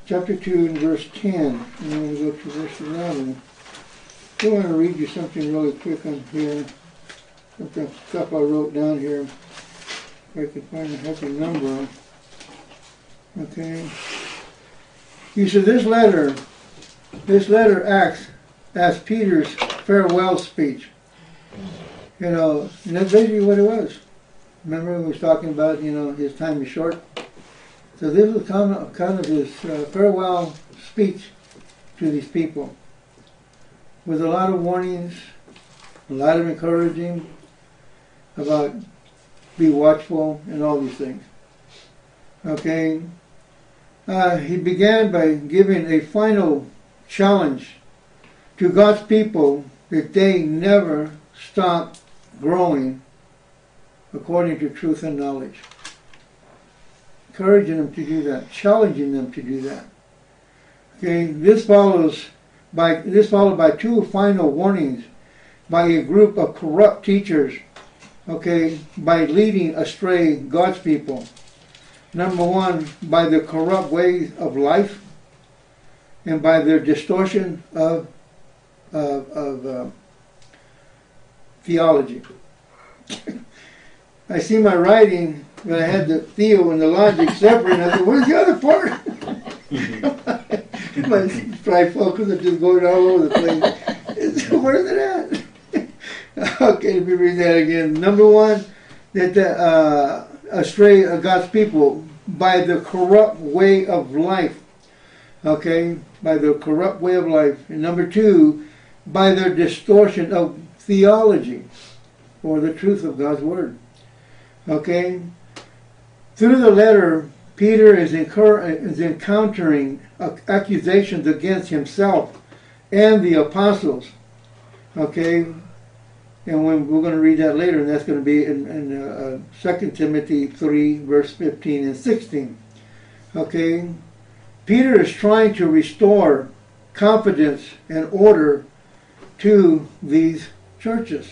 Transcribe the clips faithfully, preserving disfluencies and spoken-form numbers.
chapter two and verse ten. And I'm going to go to verse eleven. I want to read you something really quick on here. Something, stuff I wrote down here. If I can find a happy number. Okay. He said this letter, this letter acts as Peter's farewell speech. You know, and that's basically what it was. Remember we was talking about, you know, his time is short. So this was kind of, kind of his uh, farewell speech to these people, with a lot of warnings, a lot of encouraging about be watchful and all these things. Okay. Uh, he began by giving a final challenge to God's people that they never stop growing according to truth and knowledge. Encouraging them to do that, challenging them to do that. Okay, this follows by this followed by two final warnings by a group of corrupt teachers, okay, by leading astray God's people. Number one, by the corrupt ways of life and by their distortion of of, of uh, theology. I see my writing when I had the theo and the logic separate, and I said, where's the other part? My trifocals are just going all over the place. Where's it at? Okay, let me read that again. Number one, that the uh, astray of God's people by the corrupt way of life. Okay, by the corrupt way of life. And number two, by their distortion of theology or the truth of God's word. Okay, through the letter, Peter is, incur- is encountering accusations against himself and the apostles. Okay, and when we're going to read that later, and that's going to be in, in uh, Second Timothy three, verse fifteen and sixteen. Okay, Peter is trying to restore confidence and order to these churches.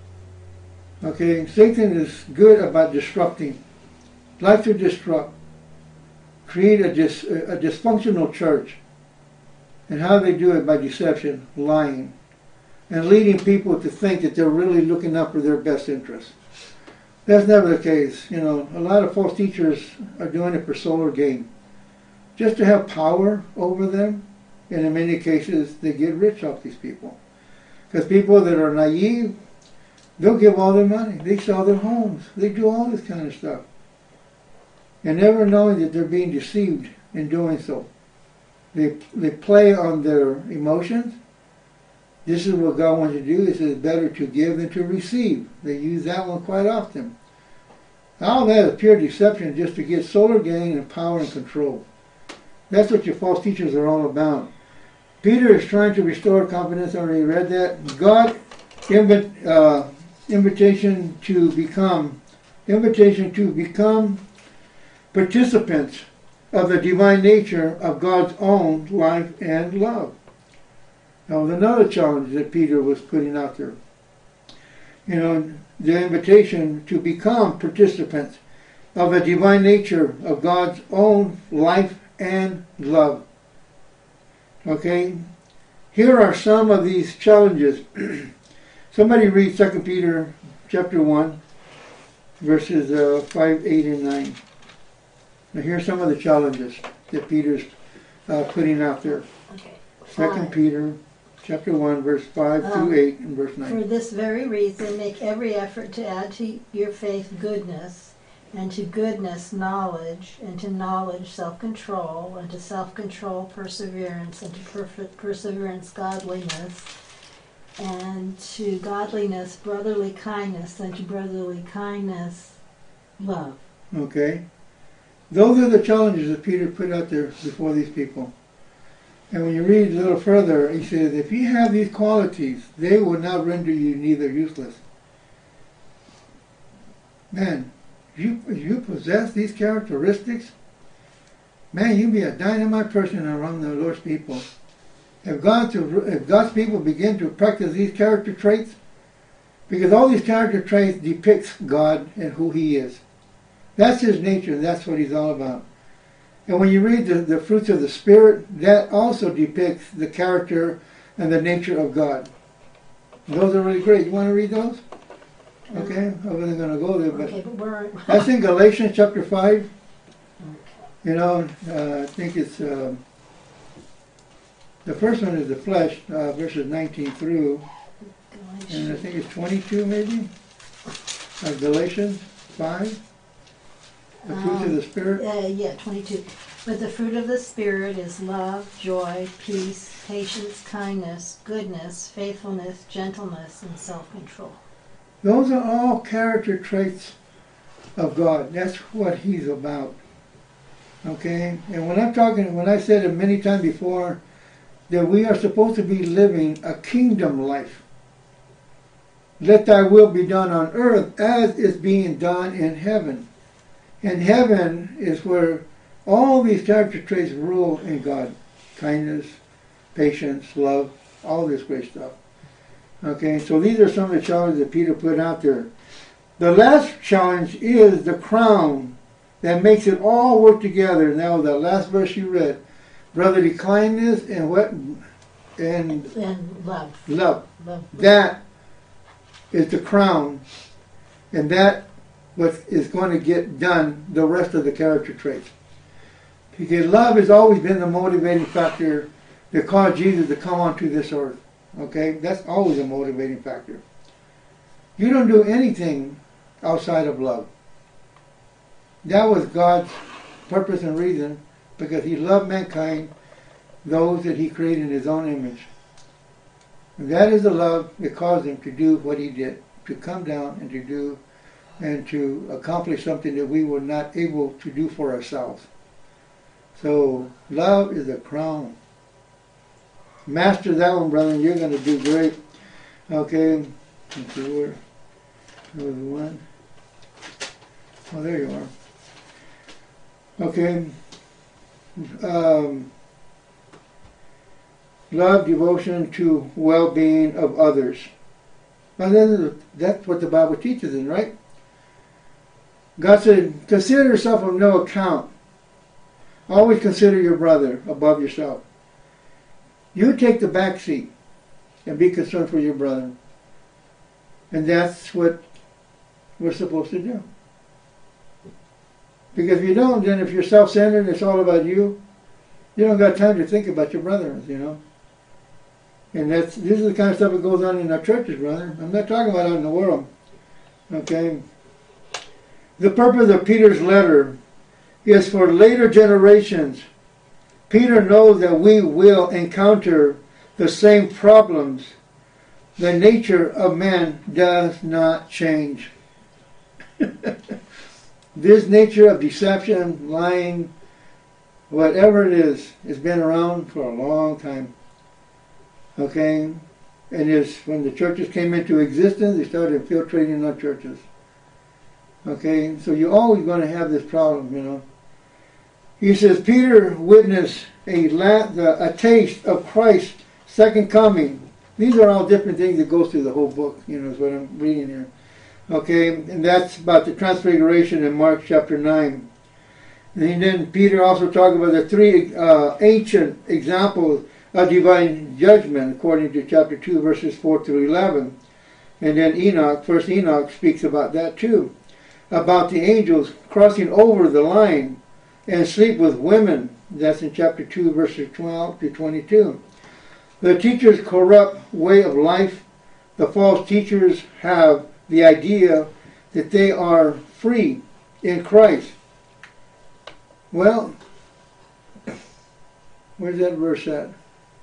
Okay, Satan is good about disrupting, like to disrupt, create a, dis, a dysfunctional church. And how they do it? By deception, lying, and leading people to think that they're really looking out for their best interests. That's never the case. You know, a lot of false teachers are doing it for solar gain, just to have power over them, and in many cases they get rich off these people. Because people that are naive, they'll give all their money. They sell their homes. They do all this kind of stuff. And never knowing that they're being deceived in doing so. They they play on their emotions. This is what God wants you to do. He says it's better to give than to receive. They use that one quite often. All that is pure deception just to get solar gain and power and control. That's what your false teachers are all about. Peter is trying to restore confidence. I already read that. God, invi- uh, invitation to become, invitation to become participants of the divine nature of God's own life and love. That was another challenge that Peter was putting out there. You know, the invitation to become participants of the divine nature of God's own life and love. Okay? Here are some of these challenges. Somebody read Second Peter chapter one, verses uh, five, eight, and nine. Now here's some of the challenges that Peter's uh, putting out there. Okay. Second Peter chapter one, verse five um, through eight, and verse nine. For this very reason, make every effort to add to your faith goodness, and to goodness knowledge, and to knowledge self-control, and to self-control perseverance, and to perfect perseverance godliness, and to godliness brotherly kindness, and to brotherly kindness love. Okay. Those are the challenges that Peter put out there before these people. And when you read a little further, he says, if you have these qualities, they will not render you neither useless. Man, if you, if you possess these characteristics, man, you'll be a dynamite person around the Lord's people. If, God to, if God's people begin to practice these character traits, because all these character traits depicts God and who He is. That's His nature, and that's what He's all about. And when you read the, the fruits of the Spirit, that also depicts the character and the nature of God. Those are really great. You want to read those? Okay, I wasn't going to go there, but, okay, but we're, that's in Galatians chapter five. okay. You know, uh, I think it's, uh, the first one is the flesh, uh, verses nineteen through, and I think it's twenty-two maybe, uh, Galatians five, the fruits of the Spirit. Uh, yeah, twenty-two. But the fruit of the Spirit is love, joy, peace, patience, kindness, goodness, faithfulness, gentleness, and self-control. Those are all character traits of God. That's what He's about. Okay? And when I'm talking, when I said it many times before, that we are supposed to be living a kingdom life. Let thy will be done on earth as is being done in heaven. And heaven is where all these character traits rule in God. Kindness, patience, love, all this great stuff. Okay, so these are some of the challenges that Peter put out there. The last challenge is the crown that makes it all work together. Now, the last verse you read, brotherly kindness and what? And, And love. love. Love. That is the crown, and that what is going to get done the rest of the character traits. Because love has always been the motivating factor that caused Jesus to come onto this earth. Okay? That's always a motivating factor. You don't do anything outside of love. That was God's purpose and reason, because He loved mankind, those that He created in His own image. And that is the love that caused Him to do what He did, to come down and to do and to accomplish something that we were not able to do for ourselves. So love is a crown. Master that one, brother, and you're going to do great. Okay, let's see where. There was one. Oh, there you are. Okay. Um, love, devotion to well-being of others. And then that's what the Bible teaches us, right? God said, consider yourself of no account. Always consider your brother above yourself. You take the back seat and be concerned for your brother. And that's what we're supposed to do. Because if you don't, then if you're self-centered, it's all about you, you don't got time to think about your brothers, you know. And that's this is the kind of stuff that goes on in our churches, brother. I'm not talking about out in the world. Okay? The purpose of Peter's letter is for later generations. Peter knows that we will encounter the same problems. The nature of man does not change. This nature of deception, lying, whatever it is, has been around for a long time. Okay? And it's when the churches came into existence, they started infiltrating our churches. Okay? So you're always going to have this problem, you know. He says, Peter witnessed a, la- the, a taste of Christ's second coming. These are all different things that go through the whole book, you know, is what I'm reading here. Okay, and that's about the transfiguration in Mark chapter nine. And then Peter also talked about the three uh, ancient examples of divine judgment, according to chapter two, verses four through eleven. And then Enoch, first Enoch speaks about that too, about the angels crossing over the line and sleep with women. That's in chapter two, verses twelve to twenty-two. The teacher's corrupt way of life, the false teachers have the idea that they are free in Christ. Well, where's that verse at?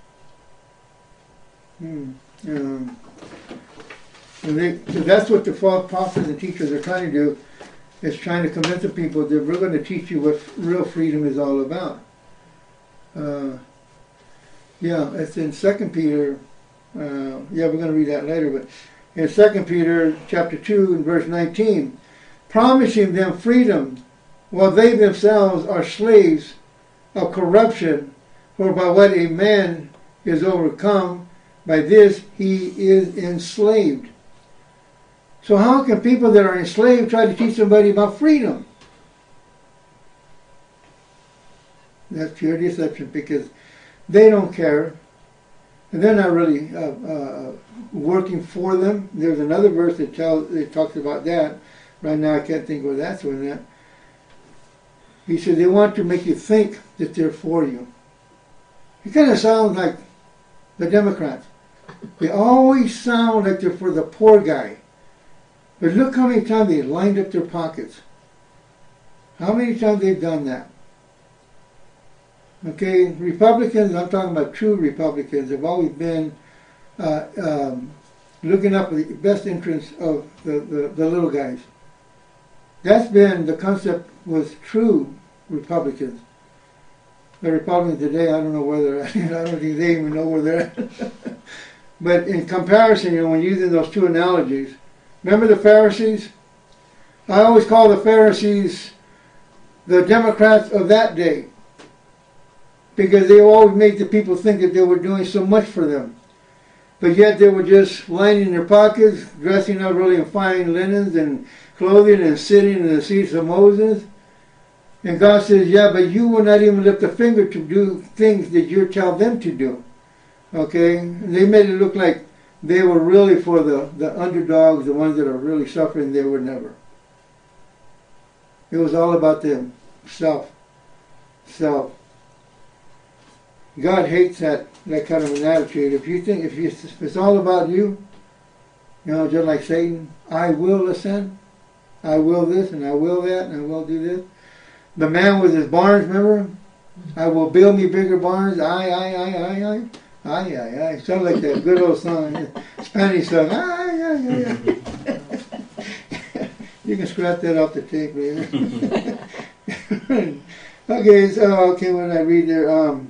Hmm. Um, and they, so that's what the false prophets and teachers are trying to do, is trying to convince the people that we're going to teach you what real freedom is all about. Uh, yeah, it's in Second Peter. Uh, yeah, we're going to read that later, but in Second Peter chapter two and verse nineteen, promising them freedom while they themselves are slaves of corruption, for by what a man is overcome, by this he is enslaved. So how can people that are enslaved try to teach somebody about freedom? That's pure deception because they don't care. And they're not really uh, uh, working for them. There's another verse that tells, that talks about that. Right now I can't think where that's with that. He said they want to make you think that they're for you. It kind of sounds like the Democrats. They always sound like they're for the poor guy. But look how many times they lined up their pockets. How many times they've done that. Okay, Republicans, I'm talking about true Republicans, have always been uh, um, looking up the best interests of the, the, the little guys. That's been the concept with true Republicans. The Republicans today, I don't know where they're at. I don't think they even know where they're at. But in comparison, you know, when using those two analogies, remember the Pharisees? I always call the Pharisees the Democrats of that day, because they always made the people think that they were doing so much for them. But yet they were just lining their pockets, dressing up really in fine linens and clothing and sitting in the seats of Moses. And God says, yeah, but you will not even lift a finger to do things that you tell them to do. Okay? And they made it look like they were really for the, the underdogs, the ones that are really suffering. They were never. It was all about them. Self. Self. God hates that, that kind of an attitude. If you think, if, you, if it's all about you, you know, just like Satan, I will ascend, I will this, and I will that, and I will do this. The man with his barns, remember? I will build me bigger barns, I, I, I, I, I, I, I, I. Sounds like that good old song, Spanish song, I, I, I, I. You can scrap that off the tape later. Okay, so, okay, when I read there, um,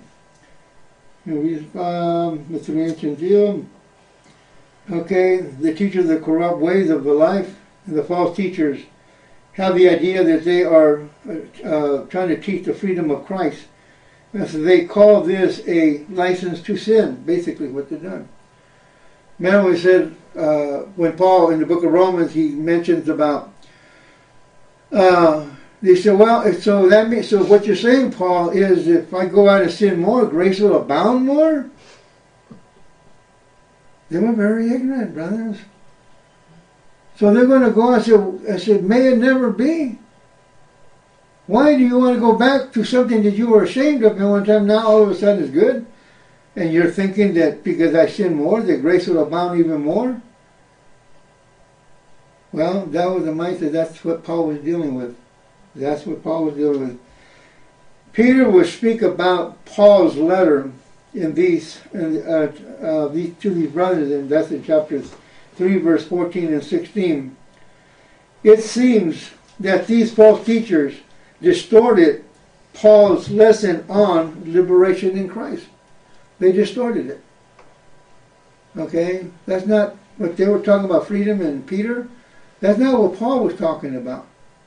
Um, Mister Ancient Deal. Okay, the teachers the corrupt ways of the life, and the false teachers have the idea that they are uh, trying to teach the freedom of Christ. And so they call this a license to sin, basically what they've done. Remember we said, uh, when Paul, in the book of Romans, he mentions about, uh, they said, well, so that means, so what you're saying, Paul, is if I go out and sin more, grace will abound more? They were very ignorant, brothers. So they're going to go and say, I said, may it never be. Why do you want to go back to something that you were ashamed of at one time, now all of a sudden is good? And you're thinking that because I sin more, that grace will abound even more? Well, that was the mindset. That's what Paul was dealing with. That's what Paul was dealing with. Peter will speak about Paul's letter in these, in, uh, uh, these to these brothers, and that's in chapter three, verse fourteen and sixteen. It seems that these false teachers distorted Paul's lesson on liberation in Christ. They distorted it. Okay? That's not what they were talking about, freedom in Peter. That's not what Paul was talking about.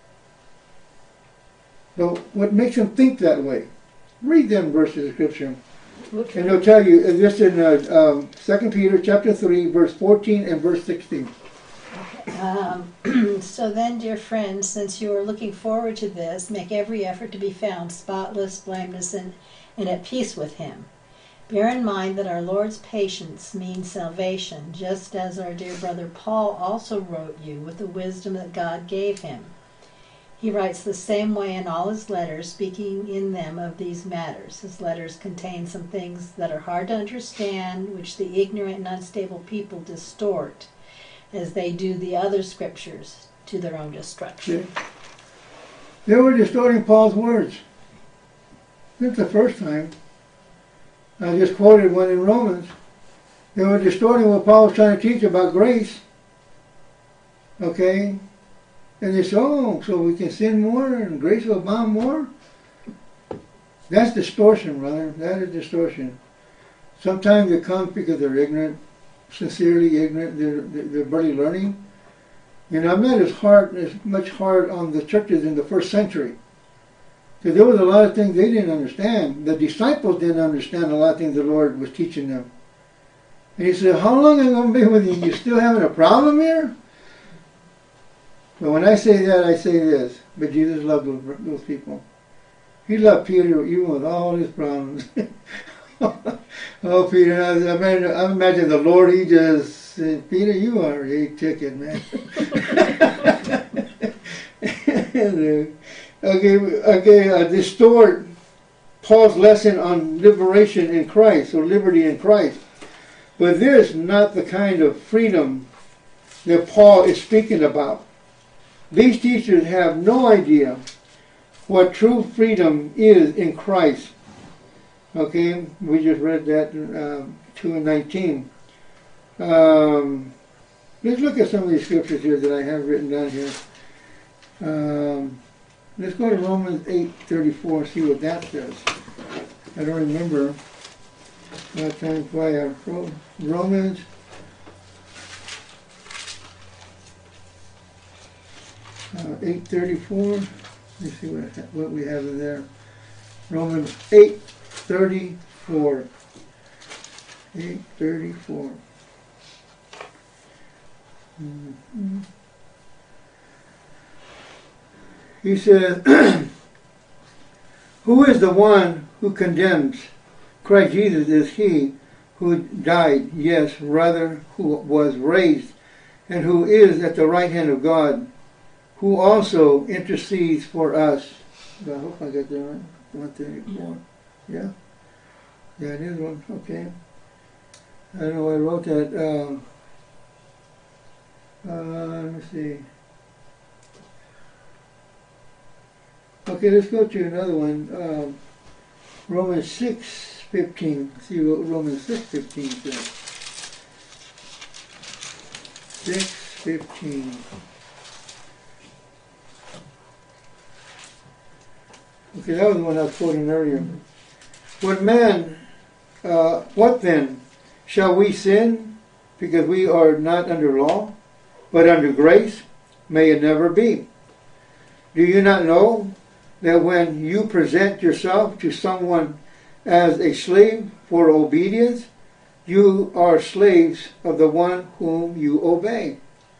So what makes them think that way? Read them verses of Scripture. Okay. And they'll tell you, this in uh, um, Second Peter chapter three, verse fourteen and verse sixteen. Um, so then, dear friends, since you are looking forward to this, make every effort to be found spotless, blameless, and, and at peace with him. Bear in mind that our Lord's patience means salvation, just as our dear brother Paul also wrote you with the wisdom that God gave him. He writes the same way in all his letters, speaking in them of these matters. His letters contain some things that are hard to understand, which the ignorant and unstable people distort, as they do the other scriptures, to their own destruction. Yeah. They were distorting Paul's words. That's the first time. I just quoted one in Romans. They were distorting what Paul was trying to teach about grace. Okay? And they say, oh, so we can sin more and grace will abound more? That's distortion, brother. That is distortion. Sometimes it comes because they're ignorant, sincerely ignorant. They're, they're barely learning. You know, I'm not as hard, as much hard on the churches in the first century. Because there was a lot of things they didn't understand. The disciples didn't understand a lot of things the Lord was teaching them. And he said, how long am I going to be with you? You still having a problem here? But when I say that, I say this. But Jesus loved those, those people. He loved Peter even with all his problems. Oh, Peter, I imagine, I imagine the Lord, he just said, Peter, you are a ticket, man. okay, okay, uh, distort Paul's lesson on liberation in Christ, or liberty in Christ. But this is not the kind of freedom that Paul is speaking about. These teachers have no idea what true freedom is in Christ. Okay, we just read that uh, two and nineteen. Um, let's look at some of these scriptures here that I have written down here. Um, let's go to Romans eight thirty-four and see what that says. I don't remember. Uh, time fly. Romans uh, eight thirty-four. Let's see what what we have in there. Romans eight thirty-four. eight thirty-four. Mm-hmm. He says, who is the one who condemns? Christ Jesus is he who died, yes, rather who was raised, and who is at the right hand of God, who also intercedes for us. I hope I got that right. one thirty-four. Yeah? Yeah, it is one. Okay. I don't know why I wrote that. Um, uh, let me see. Okay, let's go to another one. Um, Romans six fifteen. See what Romans six fifteen says. six fifteen. Okay, that was the one I was quoting earlier. When man, uh, what then? Shall we sin because we are not under law, but under grace? May it never be. Do you not know that when you present yourself to someone as a slave for obedience, you are slaves of the one whom you obey?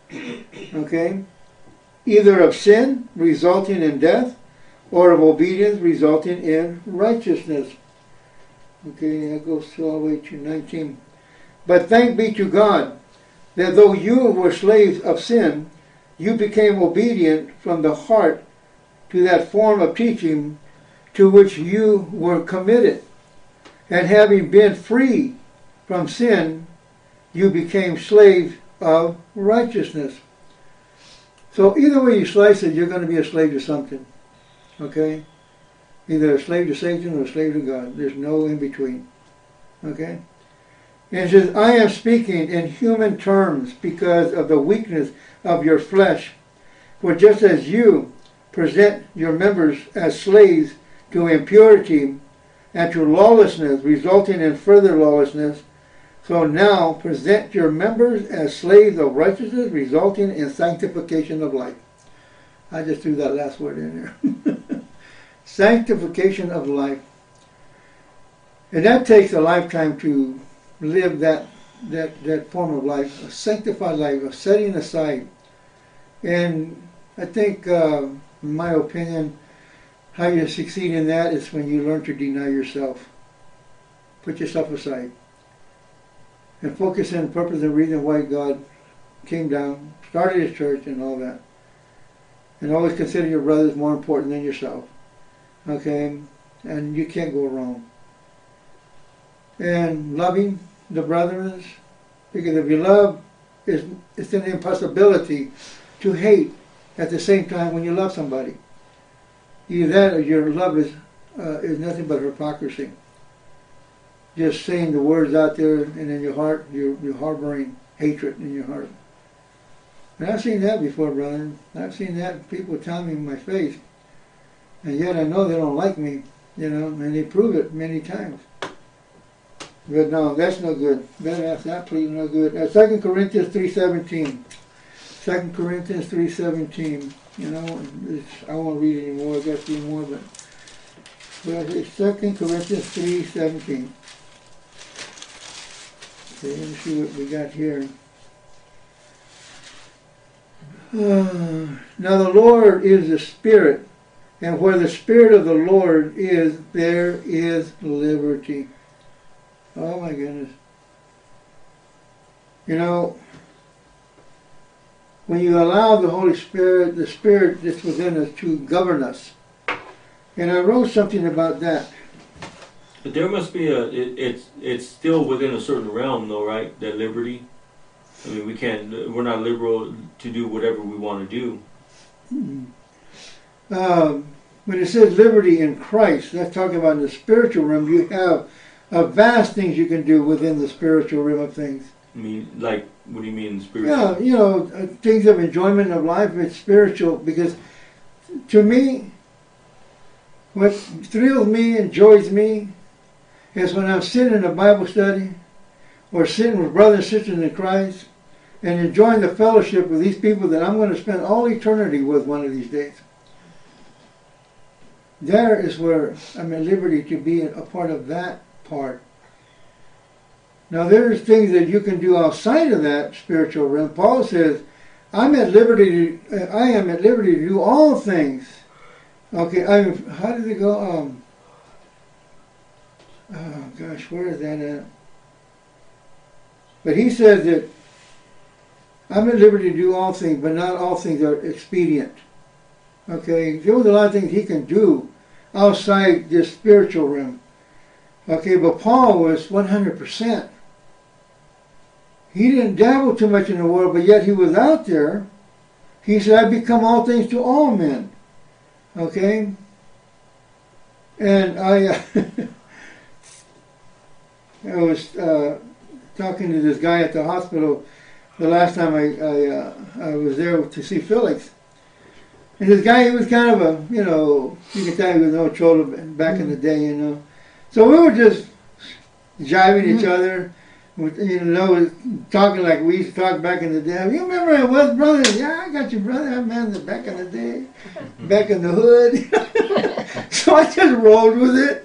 Okay? Either of sin, resulting in death, or of obedience, resulting in righteousness. Okay, that goes all the way to nineteen. But thanks be to God, that though you were slaves of sin, you became obedient from the heart to that form of teaching to which you were committed. And having been free from sin, you became slaves of righteousness. So either way you slice it, you're going to be a slave to something. Okay? Either a slave to Satan or a slave to God. There's no in between. Okay? And it says, I am speaking in human terms because of the weakness of your flesh. For just as you present your members as slaves to impurity and to lawlessness, resulting in further lawlessness, so now present your members as slaves of righteousness, resulting in sanctification of life. I just threw that last word in there. Sanctification of life. And that takes a lifetime to live that that that form of life, a sanctified life, a setting aside. And I think, uh, in my opinion, how you succeed in that is when you learn to deny yourself. Put yourself aside. And focus on the purpose and reason why God came down, started His church and all that. And always consider your brothers more important than yourself. Okay? And you can't go wrong. And loving the brothers, because if you love, it's, it's an impossibility to hate at the same time when you love somebody. Either that or your love is uh, is nothing but hypocrisy. Just saying the words out there, and in your heart, you're, you're harboring hatred in your heart. And I've seen that before, brother. I've seen that, people tell me in my face. And yet I know they don't like me, you know, and they prove it many times. But no, that's no good. That's absolutely no good. Uh, Second Corinthians three seventeen. Second Corinthians three seventeen. You know, it's, I won't read anymore. I got a few more, but but it's Second Corinthians three seventeen. Okay, let me see what we got here. Uh, now the Lord is the Spirit, And where the Spirit of the Lord is, there is liberty. Oh my goodness. You know, when you allow the Holy Spirit, the Spirit that's within us to govern us. And I wrote something about that. But there must be a, it, it's it's still within a certain realm though, right? That liberty. I mean, we can't, we're not liberal to do whatever we want to do. Hmm. Um, when it says liberty in Christ, that's talking about in the spiritual realm. You have a vast things you can do within the spiritual realm of things. I mean, like, what do you mean spiritual? Yeah, you know, uh, things of enjoyment of life, it's spiritual. Because to me, what thrills me, enjoys me, is when I'm sitting in a Bible study or sitting with brothers and sisters in Christ and enjoying the fellowship with these people that I'm going to spend all eternity with one of these days. There is where I'm at liberty to be a part of that part. Now there's things that you can do outside of that spiritual realm. Paul says, I'm at liberty to, I am at liberty to do all things. Okay, I how did it go? Um, oh gosh, where is that at? But he says that I'm at liberty to do all things, but not all things are expedient. Okay, there was a lot of things he can do outside this spiritual realm. Okay, but Paul was one hundred percent. He didn't dabble too much in the world, but yet he was out there. He said, I become all things to all men. Okay? And I, uh, I was uh, talking to this guy at the hospital the last time I, I, uh, I was there to see Felix. And this guy, he was kind of a, you know, you can tell he was no troll back in the day, you know. So we were just jiving each other, with, you know, talking like we used to talk back in the day. You remember I was, brother? Yeah, I got you, brother. I man, back in the day, back in the hood. So I just rolled with it.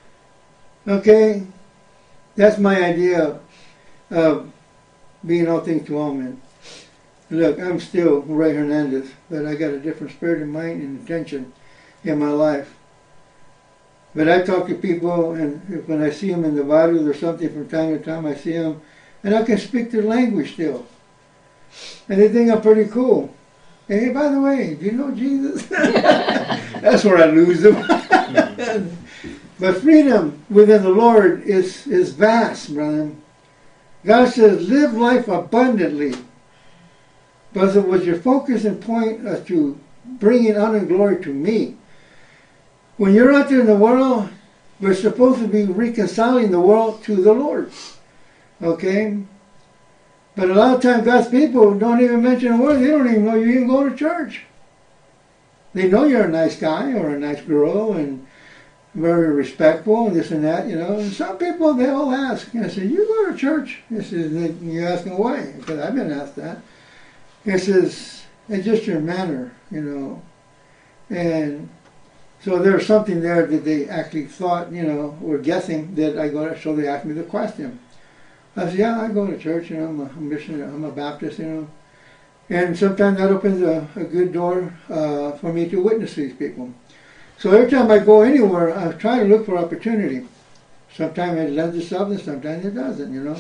Okay? That's my idea of being all things to all men. Look, I'm still Ray Hernandez, but I got a different spirit of mind and intention in my life. But I talk to people, and when I see them in the Bible or something from time to time, I see them, and I can speak their language still. And they think I'm pretty cool. And hey, by the way, do you know Jesus? That's where I lose them. But freedom within the Lord is, is vast, brother. God says, live life abundantly. But it was your focus and point as to bringing honor and glory to me. When you're out there in the world, we're supposed to be reconciling the world to the Lord. Okay? But a lot of times God's people don't even mention a word. They don't even know you even go to church. They know you're a nice guy or a nice girl and very respectful and this and that, you know. And some people, they'll ask, I say, you go to church? He says, you ask them why? Because I've been asked that. He says, it's just your manner, you know. And so there's something there that they actually thought, you know, were guessing that I go to, so they asked me the question. I said, yeah, I go to church, you know, I'm a, I'm a missionary, I'm a Baptist, you know. And sometimes that opens a, a good door uh, for me to witness these people. So every time I go anywhere, I try to look for opportunity. Sometimes it lends itself and sometimes it doesn't, you know.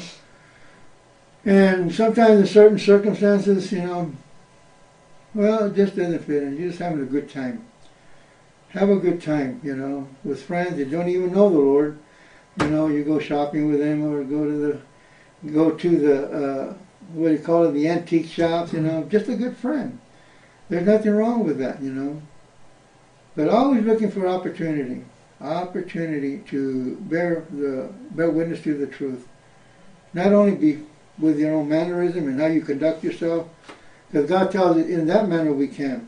And sometimes in certain circumstances, you know, well, it just doesn't fit in. You're just having a good time. Have a good time, you know, with friends that don't even know the Lord. You know, you go shopping with them or go to the, go to the, uh, what do you call it, the antique shops, you know, just a good friend. There's nothing wrong with that, you know. But always looking for opportunity. Opportunity to bear the bear witness to the truth. Not only be with your own mannerism and how you conduct yourself, because God tells us in that manner we can.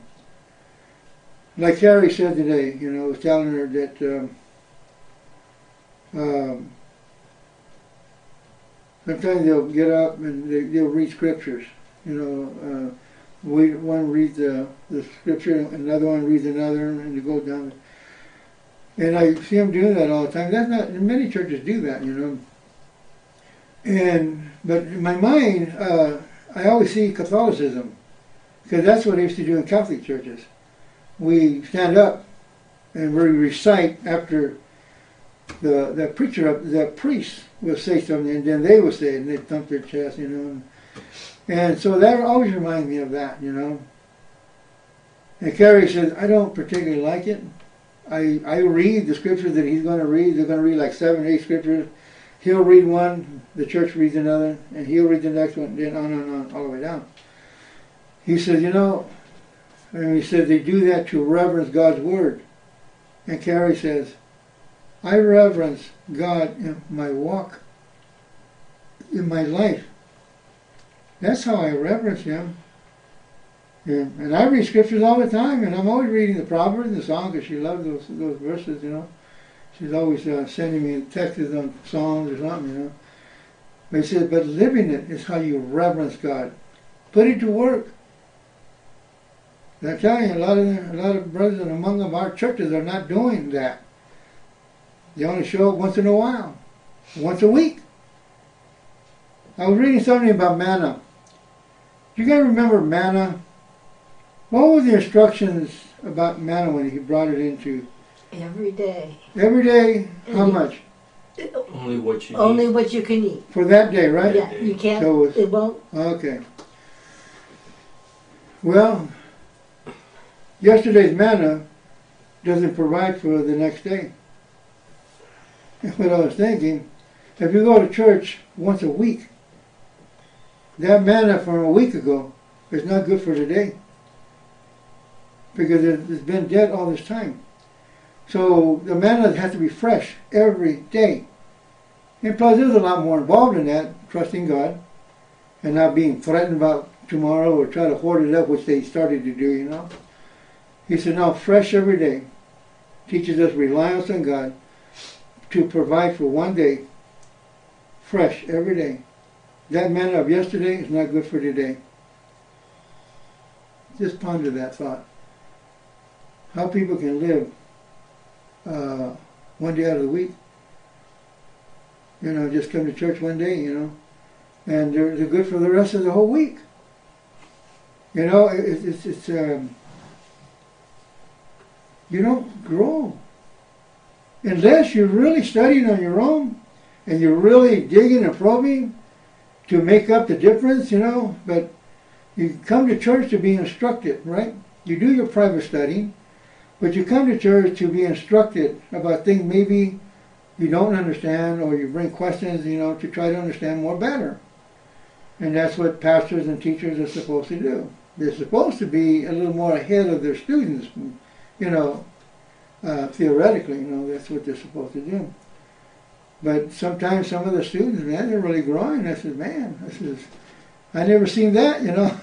Like Carrie said today, you know, I was telling her that um, um, sometimes they'll get up and they, they'll read scriptures. You know, uh, we, one reads the, the scripture, another one reads another, and they go down. And I see them doing that all the time. That's not, many churches do that, you know. And but in my mind, uh, I always see Catholicism, because that's what I used to do in Catholic churches. We stand up and we recite after the the preacher, the priest will say something, and then they will say it, and they thump their chest, you know. And, and so that always reminds me of that, you know. And Carrie says, I don't particularly like it. I I read the scriptures that he's going to read. They're going to read like seven, eight scriptures. He'll read one, the church reads another, and he'll read the next one, then on and on, all the way down. He says, you know, and he says they do that to reverence God's word. And Carrie says, I reverence God in my walk, in my life. That's how I reverence Him. Yeah. And I read scriptures all the time, and I'm always reading the Proverbs and the Psalms because she loves those those verses, you know. She's always uh, sending me texts on Psalms or something, you know. But he said, but living it is how you reverence God. Put it to work. And I'm telling you, a lot of the, a lot of brothers and among them, our churches are not doing that. They only show up once in a while, once a week. I was reading something about manna. Do you guys remember manna? What were the instructions about manna when he brought it into? Every day. Every day, how much? Only what you Only need. what you can eat. For that day, right? Yeah, you can't, So it was- it won't, Okay. Well, yesterday's manna doesn't provide for the next day. That's what I was thinking. If you go to church once a week, that manna from a week ago is not good for today. Because it- it's been dead all this time. So the manna has to be fresh every day. And plus there's a lot more involved in that, trusting God and not being threatened about tomorrow or try to hoard it up, which they started to do, you know. He said, no, fresh every day. Teaches us reliance on God to provide for one day, fresh every day. That manna of yesterday is not good for today. Just ponder that thought. How people can live uh, one day out of the week. You know, just come to church one day, you know, and they're, they're good for the rest of the whole week. You know, it, it's, it's um, you don't grow. Unless you're really studying on your own and you're really digging and probing to make up the difference, you know, but you come to church to be instructed, right? You do your private studying, but you come to church to be instructed about things maybe you don't understand, or you bring questions, you know, to try to understand more better. And that's what pastors and teachers are supposed to do. They're supposed to be a little more ahead of their students, you know, uh, theoretically, you know, that's what they're supposed to do. But sometimes some of the students, man, they're really growing. I said, man, I says, I never seen that, you know.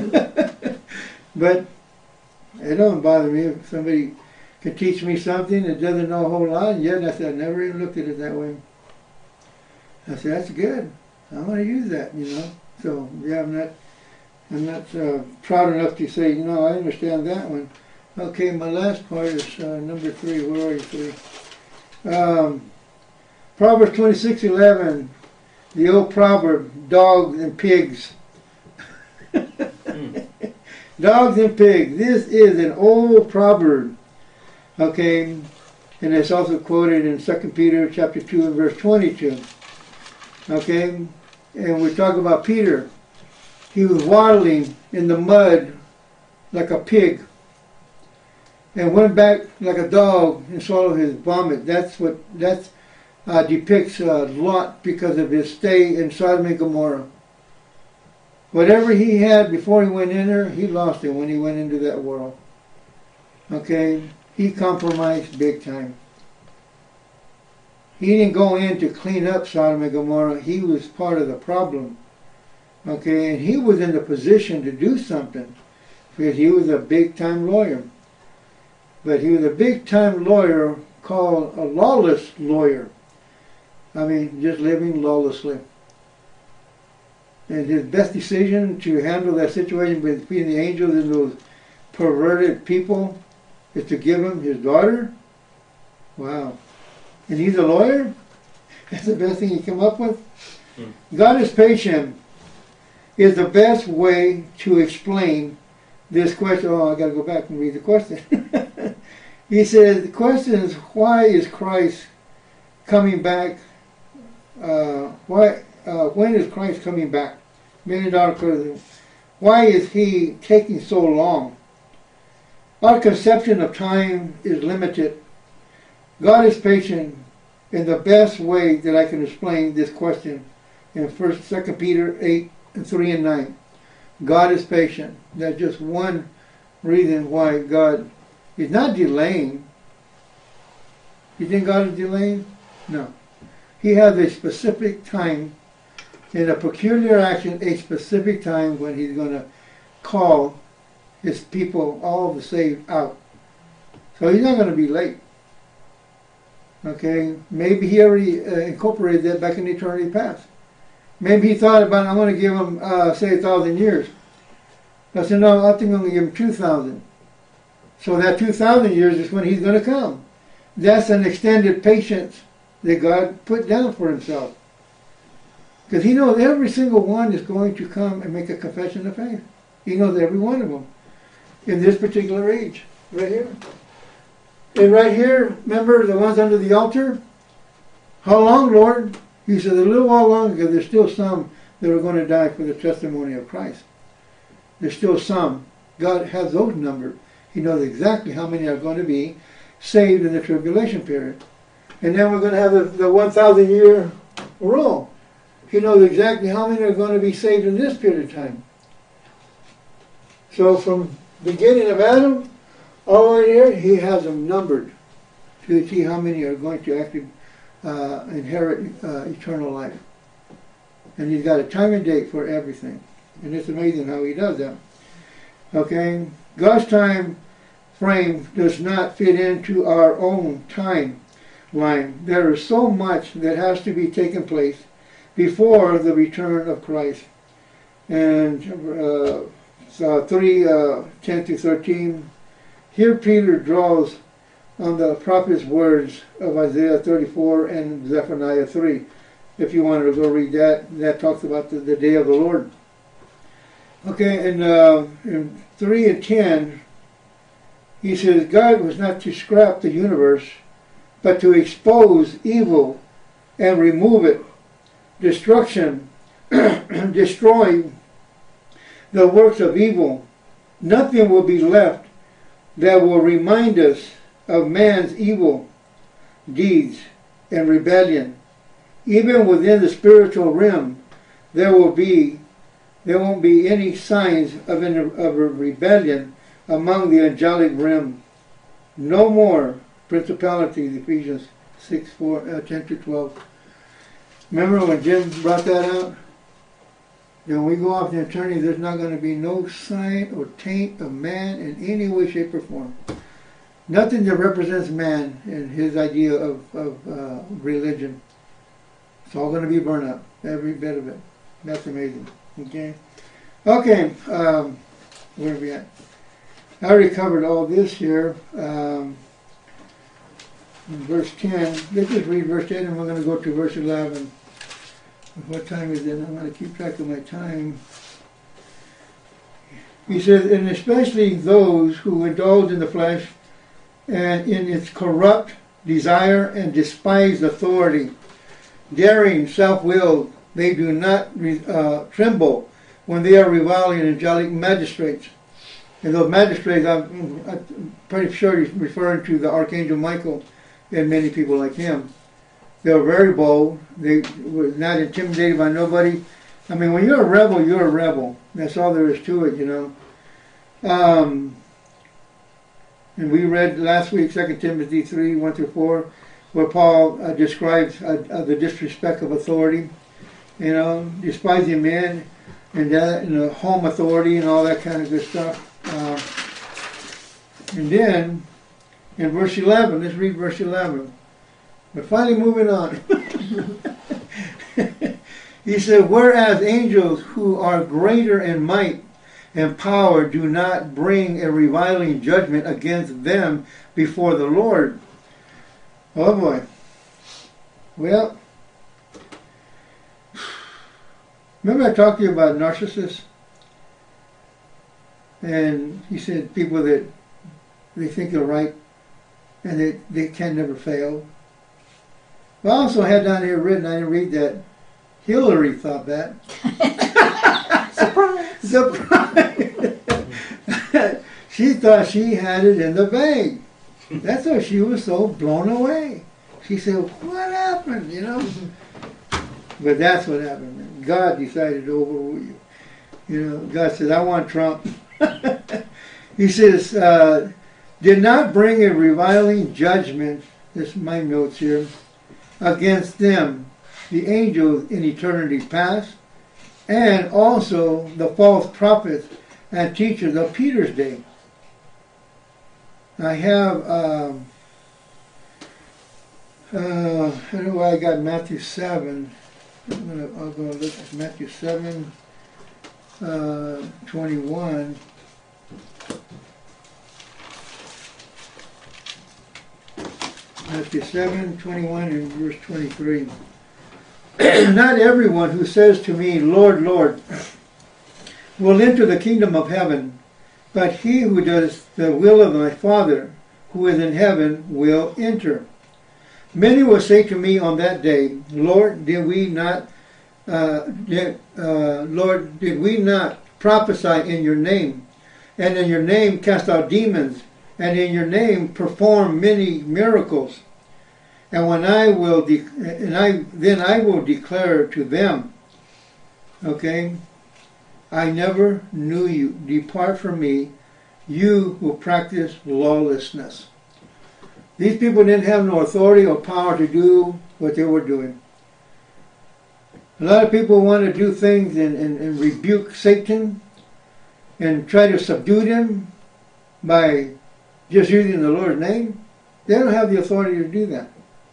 But it don't bother me if somebody can teach me something that doesn't know a whole lot, and yet I said, I never even looked at it that way. I said, that's good. I'm going to use that, you know. So, yeah, I'm not, I'm not uh, proud enough to say, you know, I understand that one. Okay, my last part is uh, number three. Where are you, three? Um, Proverbs twenty-six eleven, the old proverb, dogs and pigs. Mm. Dogs and pigs. This is an old proverb. Okay, and it's also quoted in Second Peter chapter two and verse twenty-two. Okay, and we talk about Peter. He was waddling in the mud like a pig and went back like a dog and swallowed his vomit. That's what that uh, depicts uh, Lot because of his stay in Sodom and Gomorrah. Whatever he had before he went in there, he lost it when he went into that world. Okay, he compromised big time. He didn't go in to clean up Sodom and Gomorrah. He was part of the problem. Okay, and he was in the position to do something because he was a big-time lawyer. But he was a big-time lawyer called a lawless lawyer. I mean, just living lawlessly. And his best decision to handle that situation between the angels and those perverted people is to give him his daughter? Wow. And he's a lawyer? That's the best thing he came up with? Hmm. God is patient is the best way to explain this question. Oh, I got to go back and read the question. He said, the question is, why is Christ coming back? Uh, why? Uh, when is Christ coming back? Million dollar question. Why is he taking so long? Our conception of time is limited. God is patient. In the best way that I can explain this question in First, Second Peter eight and three and nine. God is patient. That's just one reason why God is not delaying. You think God is delaying? No. He has a specific time, in a peculiar action, a specific time when He's going to call His people, all the saved, out. So He's not going to be late. Okay, maybe He already uh, incorporated that back in eternity past. Maybe He thought about, I'm going to give Him, uh, say, a thousand years. I said, no, I think I'm going to give Him two thousand. So that two thousand years is when He's going to come. That's an extended patience that God put down for Himself. Because He knows every single one is going to come and make a confession of faith. He knows every one of them in this particular age, right here. And right here, remember the ones under the altar? How long, Lord? He said, a little while longer, because there's still some that are going to die for the testimony of Christ. There's still some. God has those numbered. He knows exactly how many are going to be saved in the tribulation period. And then we're going to have the, the one thousand year rule. He knows exactly how many are going to be saved in this period of time. So from beginning of Adam, all the way here, He has them numbered to see how many are going to actually uh, inherit uh, eternal life. And He's got a time and date for everything. And it's amazing how He does that. Okay? God's time frame does not fit into our own timeline. There is so much that has to be taken place before the return of Christ. And uh, so three, uh, ten to thirteen, here Peter draws on the prophet's words of Isaiah thirty-four and Zephaniah three. If you wanted to go read that, that talks about the, the day of the Lord. Okay, and uh, in three and ten, he says, God was not to scrap the universe, but to expose evil and remove it. Destruction, destroying the works of evil. Nothing will be left that will remind us of man's evil deeds and rebellion. Even within the spiritual realm, there will be there won't be any signs of, an, of a rebellion among the angelic realm. No more principalities, Ephesians six, four, uh, ten to twelve. Remember when Jim brought that out? When we go off the eternity, there's not going to be no sign or taint of man in any way, shape, or form. Nothing that represents man and his idea of, of uh, religion. It's all going to be burned up, every bit of it. That's amazing. Okay? Okay, um, where are we at? I already covered all this here. Um, in verse ten, let's just read verse ten and we're going to go to verse eleven. What time is it? I'm going to keep track of my time. He says, and especially those who indulge in the flesh and in its corrupt desire and despise authority, daring, self-willed, they do not uh, tremble when they are reviling angelic magistrates. And those magistrates, I'm, I'm pretty sure he's referring to the Archangel Michael and many people like him. They were very bold. They were not intimidated by nobody. I mean, when you're a rebel, you're a rebel. That's all there is to it, you know. Um, and we read last week Second Timothy three, one through four, where Paul uh, describes uh, uh, the disrespect of authority, you know, despising men and that, and the home authority and all that kind of good stuff. Uh, and then, in verse eleven, let's read verse eleven. But finally moving on. He said, whereas angels who are greater in might and power do not bring a reviling judgment against them before the Lord. Oh boy. Well, remember I talked to you about narcissists? And he said people that they think they're right and they, they can never fail. But I also had down here written, I didn't read that, Hillary thought that. Surprise! Surprise! She thought she had it in the bag. That's why she was so blown away. She said, what happened, you know? But that's what happened. God decided to overrule you. You know, God said, I want Trump. He says, uh, did not bring a reviling judgment, this is my notes here, against them, the angels in eternity past, and also the false prophets and teachers of Peter's day. I have, um, uh, I don't know why I got Matthew seven. I'm gonna, I'll go look at Matthew seven, uh, twenty-one. Matthew seven, twenty-one and verse twenty-three. Not everyone who says to me, Lord, Lord, will enter the kingdom of heaven, but he who does the will of my Father who is in heaven will enter. Many will say to me on that day, Lord, did we not, uh, did, uh, Lord, did we not prophesy in your name, and in your name cast out demons, and in your name perform many miracles? And when I will, de- and I then I will declare to them, okay, I never knew you. Depart from me, you who practice lawlessness. These people didn't have no authority or power to do what they were doing. A lot of people want to do things and, and, and rebuke Satan and try to subdue him by just using the Lord's name. They don't have the authority to do that.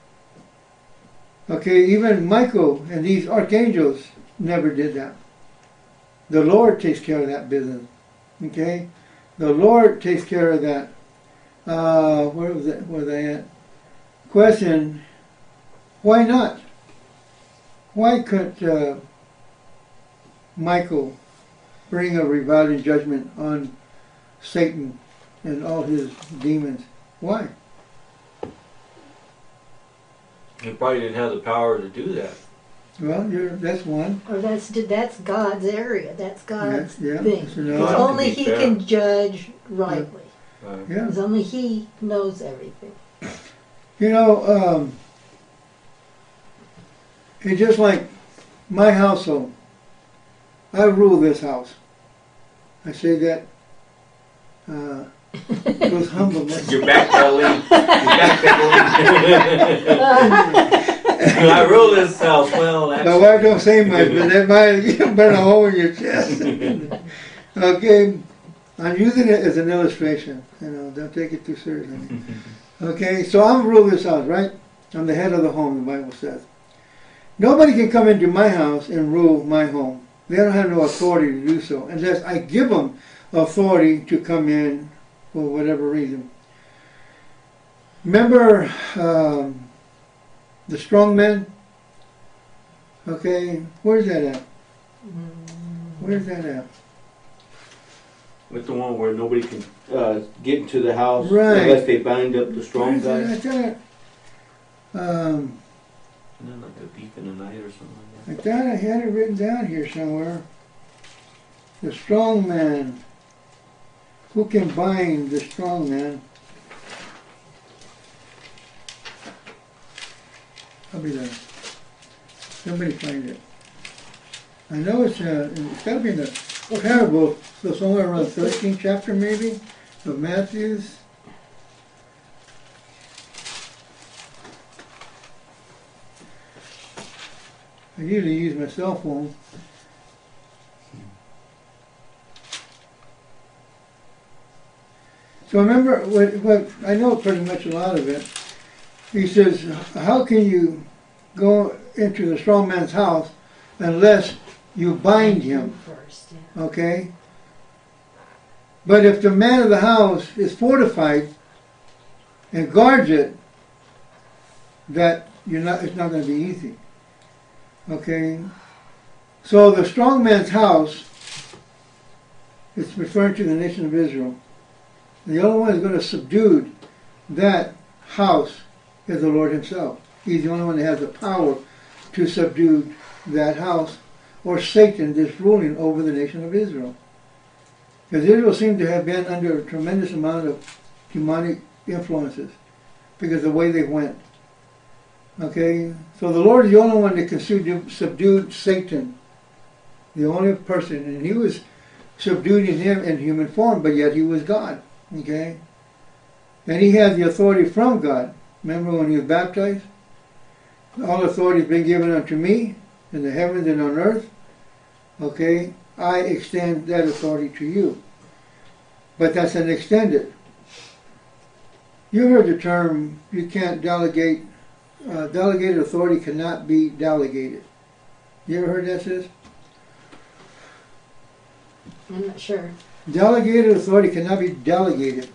Okay, even Michael and these archangels never did that. The Lord takes care of that business. Okay? The Lord takes care of that. Uh, where was that? Where was I at? Question, why not? Why couldn't uh, Michael bring a reviling judgment on Satan and all his demons? Why? He probably didn't have the power to do that. Well, you're, that's one. Or that's that's God's area. That's God's Yeah, yeah, thing. that's another. Because God only can be He fair. can judge rightly. Right. Yeah. Because only He knows everything. You know, um, it's just like my household. I rule this house. I say that uh, it was humbleness. You're backpedaling. You're backpedaling. I rule this house. Well, that's... My wife don't say much, but that might you burn a hole in your chest. Okay, I'm using it as an illustration. You know, don't take it too seriously. Okay, so I'm rule this house, right? I'm the head of the home, the Bible says. Nobody can come into my house and rule my home. They don't have no authority to do so unless I give them authority to come in for whatever reason. Remember um, the strong men? Okay, where's that at? Where's that at? With the one where nobody can uh, get into the house Right. unless they bind up the strong Where's guys. that at? Um, Isn't that like a thief in the night or something I like thought I had it written down here somewhere. The strong man. Who can bind the strong man? I'll be there. Somebody find it. I know it's uh, it's got to be in the parable, so somewhere around thirteenth chapter maybe of Matthew's. I usually use my cell phone. So remember, what, what I know pretty much a lot of it. He says, how can you go into the strong man's house unless you bind him? First, yeah. Okay? But if the man of the house is fortified and guards it, that you're not, it's not going to be easy. Okay? So the strong man's house is referring to the nation of Israel. The only one who's going to subdue that house is the Lord himself. He's the only one that has the power to subdue that house, or Satan that's ruling over the nation of Israel. Because Israel seemed to have been under a tremendous amount of demonic influences because of the way they went. Okay? So the Lord is the only one that can subdue, subdue Satan. The only person. And he was subdued in him in human form, but yet he was God. Okay? And he had the authority from God. Remember when he was baptized? All authority has been given unto me in the heavens and on earth. Okay? I extend that authority to you. But that's an extended. You heard the term, you can't delegate, uh, delegated authority cannot be delegated. You ever heard that, sis? I'm not sure. Delegated authority cannot be delegated.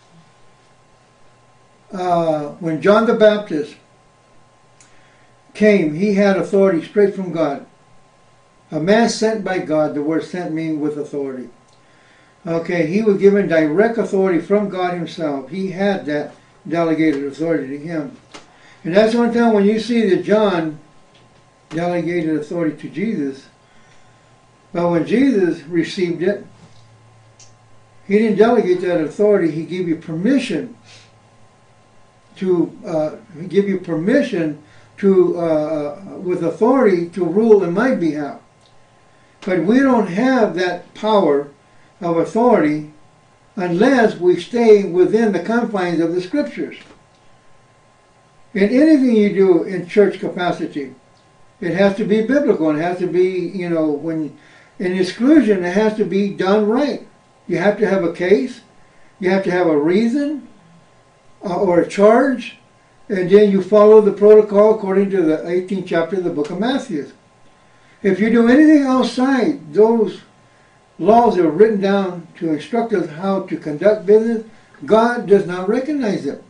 Uh, when John the Baptist came, he had authority straight from God. A man sent by God, the word sent means with authority. Okay, he was given direct authority from God himself. He had that delegated authority to him. And that's one time when you see that John delegated authority to Jesus, but when Jesus received it, he didn't delegate that authority. He gave you permission to uh, give you permission to, uh, with authority, to rule in my behalf. But we don't have that power of authority unless we stay within the confines of the Scriptures. In anything you do in church capacity, it has to be biblical. It has to be, you know, when in exclusion, it has to be done right. You have to have a case. You have to have a reason uh, or a charge. And then you follow the protocol according to the eighteenth chapter of the book of Matthew. If you do anything outside those laws that are written down to instruct us how to conduct business, God does not recognize them.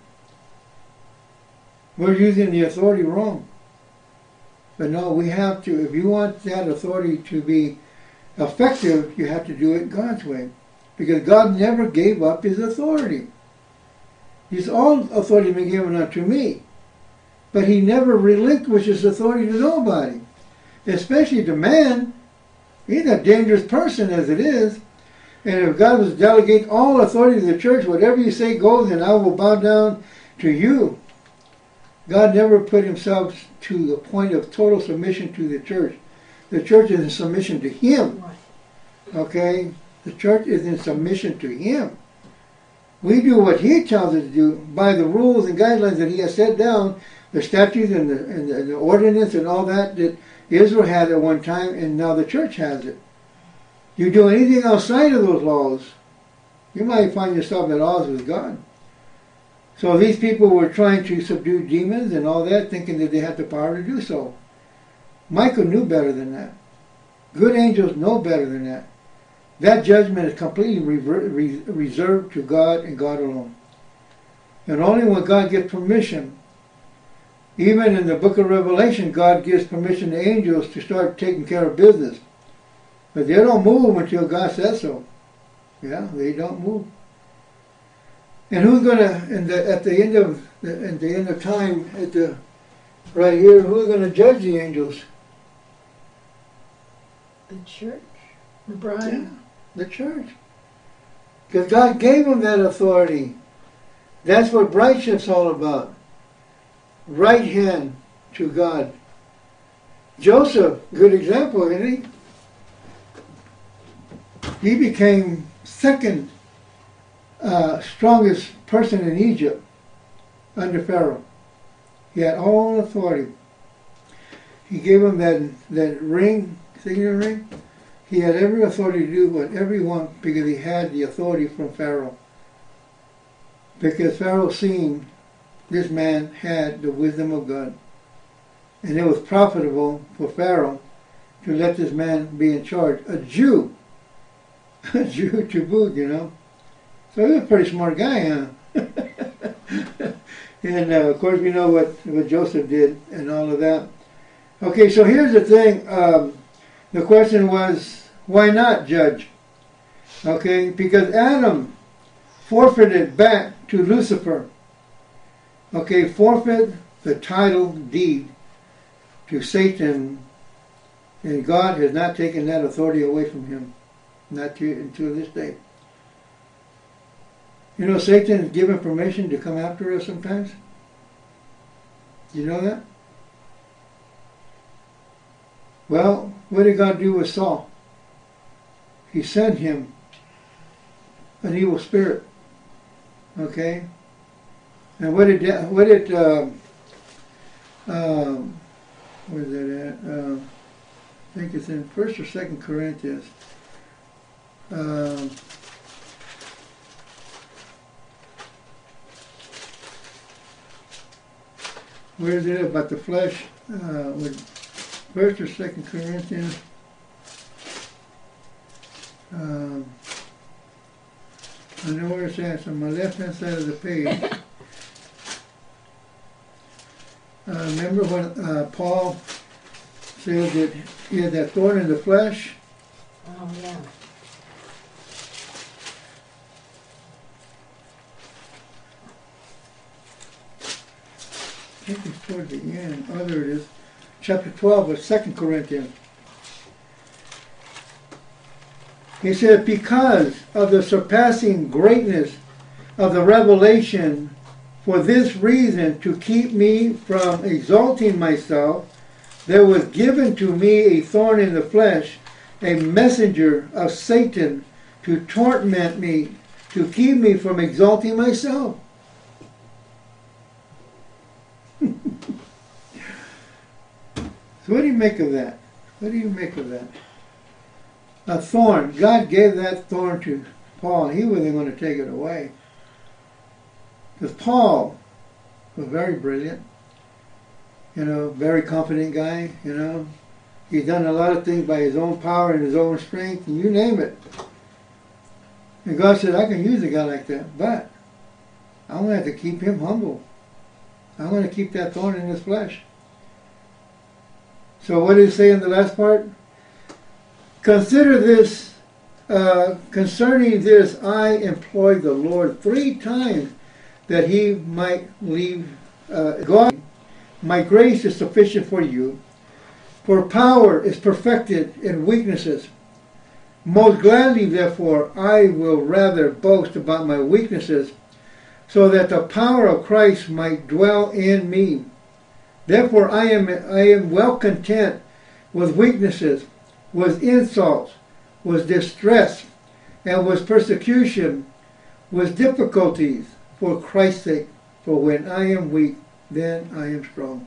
We're using the authority wrong. But no, we have to, if you want that authority to be effective, you have to do it God's way. Because God never gave up his authority. He's all authority has been given unto me. But he never relinquished his authority to nobody. Especially to man. He's a dangerous person as it is. And if God was to delegate all authority to the church, whatever you say goes, and I will bow down to you. God never put himself to the point of total submission to the church. The church is in submission to him. Okay? The church is in submission to him. We do what he tells us to do by the rules and guidelines that he has set down, the statutes and the, and the, and the ordinance and all that that Israel had at one time, and now the church has it. You do anything outside of those laws, you might find yourself at odds with God. So these people were trying to subdue demons and all that, thinking that they had the power to do so. Michael knew better than that. Good angels know better than that. That judgment is completely rever- re- reserved to God and God alone. And only when God gives permission, even in the book of Revelation, God gives permission to angels to start taking care of business. But they don't move until God says so. Yeah, they don't move. And who's going to, at the end of the, at the end of time, at the right here, who's going to judge the angels? The church? The bride? Yeah, the church. Because God gave them that authority. That's what brideship's all about. Right hand to God. Joseph, good example, isn't he? He became second uh, strongest person in Egypt under Pharaoh. He had all authority. He gave him that that ring, signet ring. He had every authority to do whatever he wanted because he had the authority from Pharaoh. Because Pharaoh seen this man had the wisdom of God. And it was profitable for Pharaoh to let this man be in charge. A Jew. A Jew to boot, you know. So he was a pretty smart guy, huh? And uh, of course we know what, what Joseph did and all of that. Okay, so here's the thing. Um, the question was, why not judge? Okay, because Adam forfeited back to Lucifer Okay, forfeit the title deed to Satan, and God has not taken that authority away from him, not to, until this day. You know, Satan is given permission to come after us sometimes. You know that? Well, what did God do with Saul? He sent him an evil spirit. Okay? And what did, what did, uh, um, where is that at? Uh, I think it's in First or Second Corinthians. Um, where is it about the flesh? Uh, with First or Second Corinthians. Um, I know where it's at. It's on my left-hand side of the page. Uh, remember when uh, Paul said that he had that thorn in the flesh? Oh, yeah. I think it's toward the end. Oh, there it is. Chapter twelve of Second Corinthians. He said, because of the surpassing greatness of the revelation, for this reason, to keep me from exalting myself, there was given to me a thorn in the flesh, a messenger of Satan to torment me, to keep me from exalting myself. So what do you make of that? What do you make of that? A thorn. God gave that thorn to Paul, and he wasn't going to take it away. Because Paul was very brilliant, you know, very confident guy, you know. He's done a lot of things by his own power and his own strength, and you name it. And God said, I can use a guy like that, but I'm going to have to keep him humble. I'm going to keep that thorn in his flesh. So what did he say in the last part? Consider this, uh, concerning this, I employed the Lord three times that he might leave uh, God. My grace is sufficient for you, for power is perfected in weaknesses. Most gladly, therefore, I will rather boast about my weaknesses, so that the power of Christ might dwell in me. Therefore, I am I am well content with weaknesses, with insults, with distress, and with persecution, with difficulties, for Christ's sake. For when I am weak, then I am strong.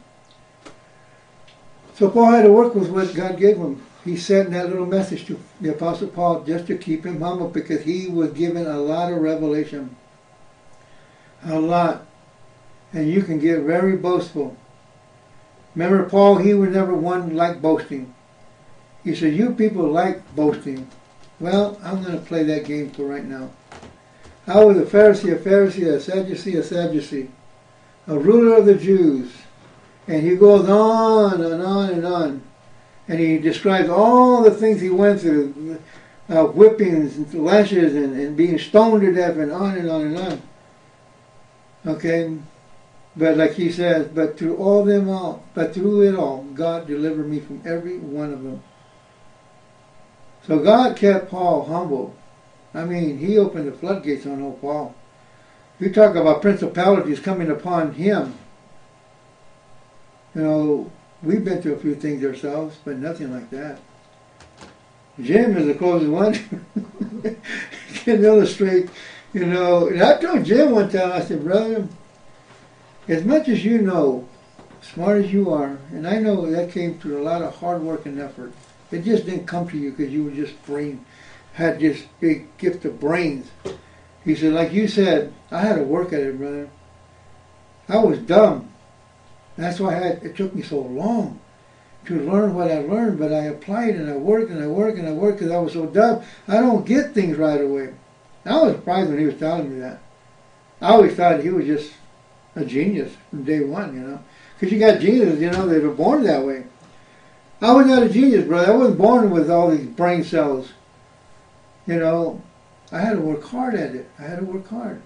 So Paul had to work with what God gave him. He sent that little message to the Apostle Paul just to keep him humble, because he was given a lot of revelation. A lot. And you can get very boastful. Remember Paul, he was never one like boasting. He said, you people like boasting. Well, I'm going to play that game for right now. I was a Pharisee, a Pharisee, a Sadducee, a Sadducee, a ruler of the Jews. And he goes on and on and on. And he describes all the things he went through, uh, whippings and lashes and, and being stoned to death and on and on and on. Okay? But like he says, but through all them all, but through it all, God delivered me from every one of them. So God kept Paul humble. I mean, he opened the floodgates on old Paul. You talk about principalities coming upon him. You know, we've been through a few things ourselves, but nothing like that. Jim is the closest one. Can illustrate, you know. And I told Jim one time, I said, brother, as much as you know, smart as you are, and I know that came through a lot of hard work and effort. It just didn't come to you because you were just brain, had this big gift of brains. He said, like you said, I had to work at it, brother. I was dumb. That's why I had, it took me so long to learn what I learned, but I applied and I worked and I worked and I worked because I was so dumb. I don't get things right away. I was surprised when he was telling me that. I always thought he was just a genius from day one, you know. Because you got geniuses, you know, they were born that way. I was not a genius, brother. I wasn't born with all these brain cells. You know, I had to work hard at it. I had to work hard.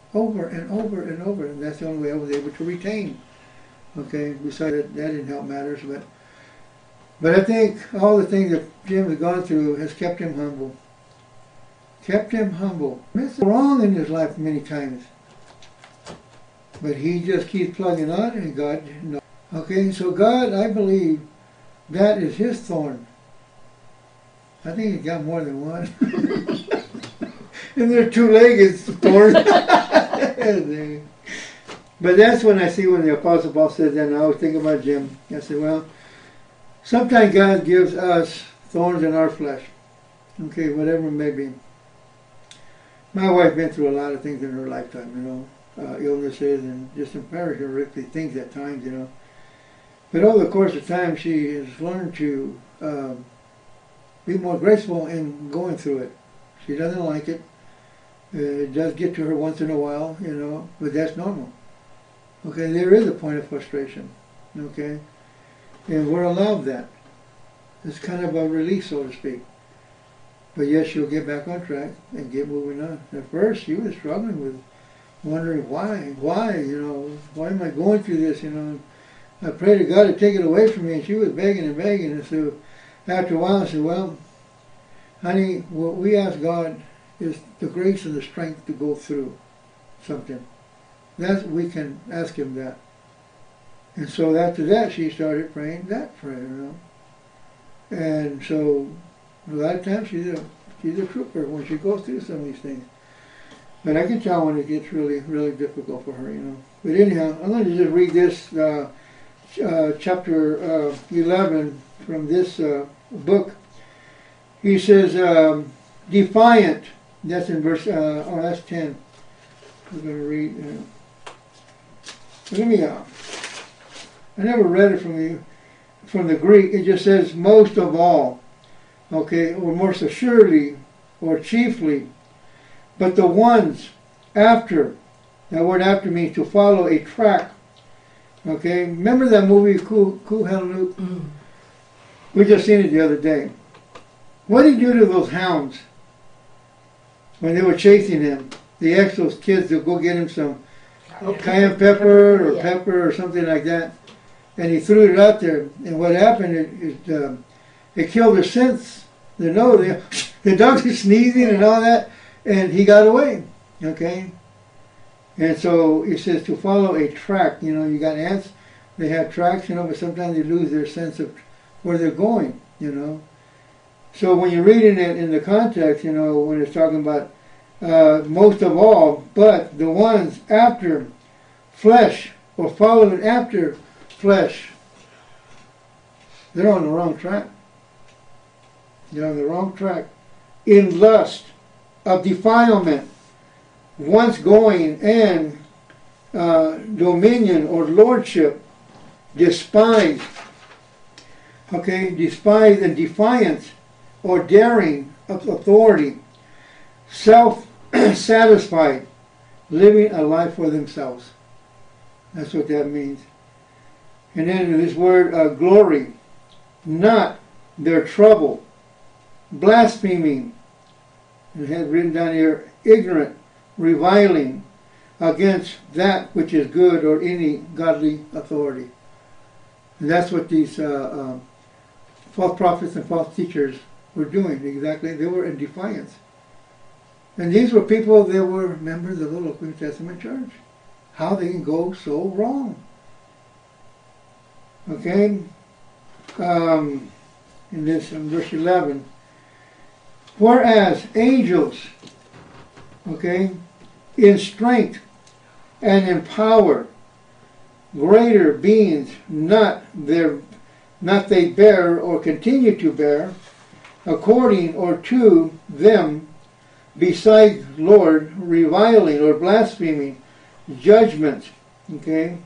over and over and over, and that's the only way I was able to retain. Okay, besides that, that didn't help matters, but but I think all the things that Jim has gone through has kept him humble. Kept him humble. It's wrong in his life many times, but he just keeps plugging on, and God knows. Okay, so God, I believe, that is his thorn. I think he got more than one. And they're two-legged thorns. But that's when I see when the Apostle Paul says that, and I always think about Jim. I say, well, sometimes God gives us thorns in our flesh. Okay, whatever it may be. My wife been through a lot of things in her lifetime, you know, uh, illnesses and just some very horrific things at times, you know. But over the course of time, she has learned to um, be more graceful in going through it. She doesn't like it. Uh, it does get to her once in a while, you know, but that's normal. Okay, there is a point of frustration, okay? And we're allowed that. It's kind of a release, so to speak. But yes, she'll get back on track and get moving on. At first, she was struggling with wondering why, why, you know, why am I going through this, you know? I prayed to God to take it away from me, and she was begging and begging. And so after a while, I said, well, honey, what we ask God is the grace and the strength to go through something. That's, we can ask him that. And so after that, she started praying that prayer, you know. And so a lot of times she's a, she's a trooper when she goes through some of these things. But I can tell when it gets really, really difficult for her, you know. But anyhow, I'm going to just read this uh, uh, chapter uh, eleven from this uh, book. He says, um, defiant, that's in verse, uh, oh, that's ten. We're going to read. Uh, let me, uh, I never read it from the, from the Greek. It just says, most of all, okay, or most assuredly, or chiefly, but the ones after, that word after means to follow a track. Okay, remember that movie, Cool, cool Hand Luke? Mm. We just seen it the other day. What did he do to those hounds when they were chasing him? They asked those kids to go get him some cayenne pepper or yeah. pepper or something like that, and he threw it out there. And what happened? It it, um, it killed their sense. They know the the dogs are sneezing and all that, and he got away. Okay, and so he says to follow a track. You know, you got ants; they have tracks. You know, but sometimes they lose their sense of where they're going. You know, so when you're reading it in the context, you know, when it's talking about Uh, most of all, but the ones after flesh, or following after flesh, they're on the wrong track. They're on the wrong track. In lust of defilement, once going, and uh, dominion or lordship, despise, okay, despise and defiance or daring of authority, self-satisfied, living a life for themselves. That's what that means. And then this word uh, glory, not their trouble, blaspheming, it has written down here, ignorant, reviling against that which is good or any godly authority. And that's what these uh, uh, false prophets and false teachers were doing exactly. They were in defiance. And these were people that were members of the local New Testament church. How they can go so wrong. Okay? Um, in this, in verse eleven. Whereas angels, okay, in strength and in power, greater beings, not their, not they bear or continue to bear, according or to them, besides Lord, reviling or blaspheming, judgment, okay?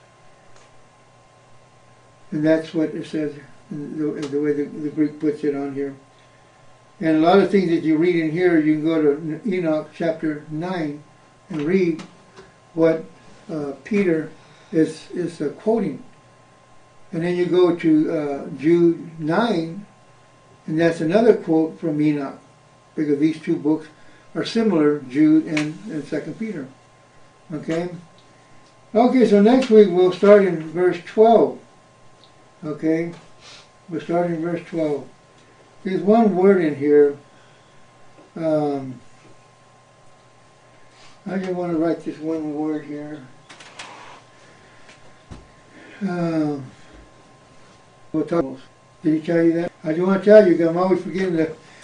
And that's what it says, the, the way the, the Greek puts it on here. And a lot of things that you read in here, you can go to Enoch chapter nine and read what uh, Peter is, is uh, quoting. And then you go to uh, Jude nine, and that's another quote from Enoch, because these two books are similar, Jude and, and Second Peter. Okay? Okay, so next week we'll start in verse twelve. Okay? We'll start in verse twelve. There's one word in here. Um, I just want to write this one word here. Um, we'll talk. Did he tell you that? I just want to tell you because I'm always forgetting to